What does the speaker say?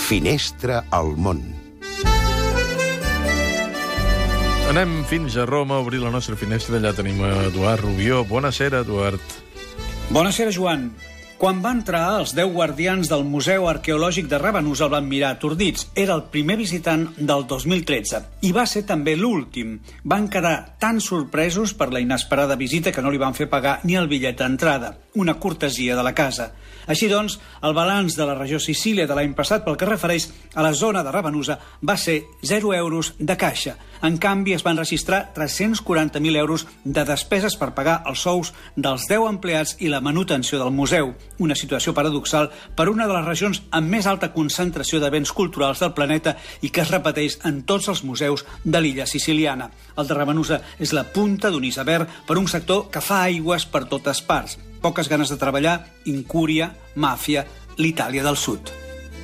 Finestra al món. Anem fins a Roma a obrir la nostra finestra. Allà tenim Eduard Rubió. Buonasera, Eduard. Buonasera, Joan. Quan va entrar, els 10 guardians del Museu Arqueològic de Ravenus el van mirar atordits. Era el primer visitant del 2013 i va ser també l'últim. Van quedar tan sorpresos per la inesperada visita que no li van fer pagar ni el bitllet d'entrada, una cortesia de la casa. Així doncs, el balanç de la regió Sicília de l'any passat pel que refereix a la zona de Ravenusa va ser 0 euros de caixa. En canvi, es van registrar 340.000 euros de despeses per pagar els sous dels 10 empleats i la manutenció del museu. Una situació paradoxal per una de les regions amb més alta concentració de béns culturals del planeta i que es repeteix en tots els museus de l'illa siciliana. El de Ravenusa és la punta d'un iceberg per un sector que fa aigües per totes parts. Poques ganes de treballar, incúria, màfia, l'Itàlia del Sud.